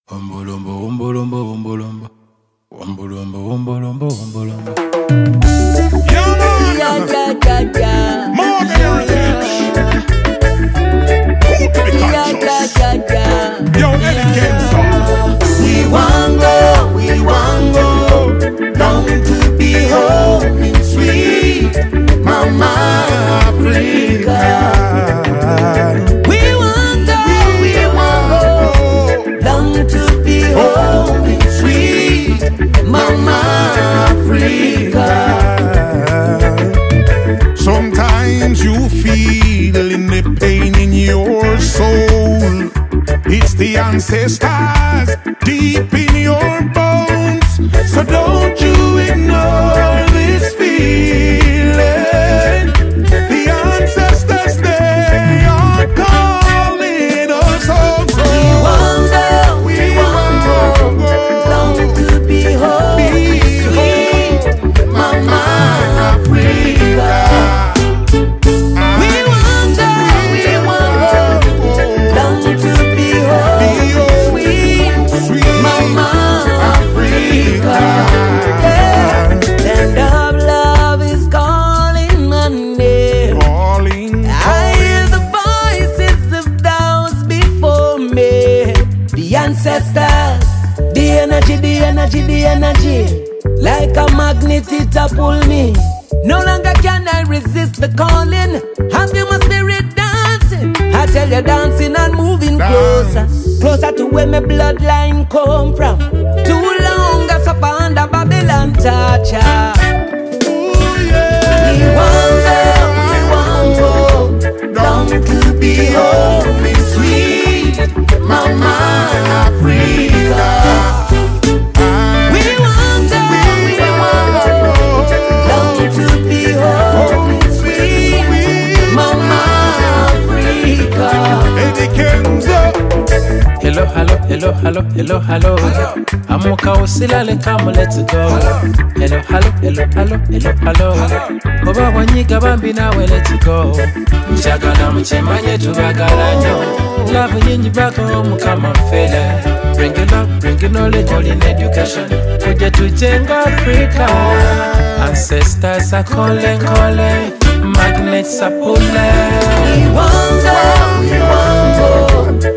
Umbolombo, umbolombo, umbolombo. Umbolombo, umbolombo, umbolombo. Yeah, man. More heritage. Who to be conscious? Yo, Eddie Kenson. We want go down to be home in sweet Mama Africa. We want go down to be home in sweet Mama Africa. Sometimes you feel in the pain in your soul. It's the ancestors deep in your bones. So don't you ignore this feeling. The ancestors, they are calling us home. We want go down to be home, sweet Mama Africa. We want go down to be home, sweet Mama Africa. Yeah. Land of love is calling my name. I hear the voices of those before me. The ancestors, the energy. Like a magnet it a pull me. No longer can I resist the calling. Have you my spirit dancing? I tell you dancing and moving closer to where my bloodline come from. Too long I suffer under Babylon torture. We want go down to be home in sweet Mama Africa. We want go down to be home in sweet Mama Africa. Eddie Kenzo. Hello. Amuka usilale kama let's go. Hello. Oba wanyiga bambi nawe let's go. Mchagana mchemanye tubagala nyo. Love nyinyi bako mukama mfele. Bring it up, bring it knowledge, all in education. Kuja tujenga Africa. Ancestors are calling. Magnets are pulling. We want go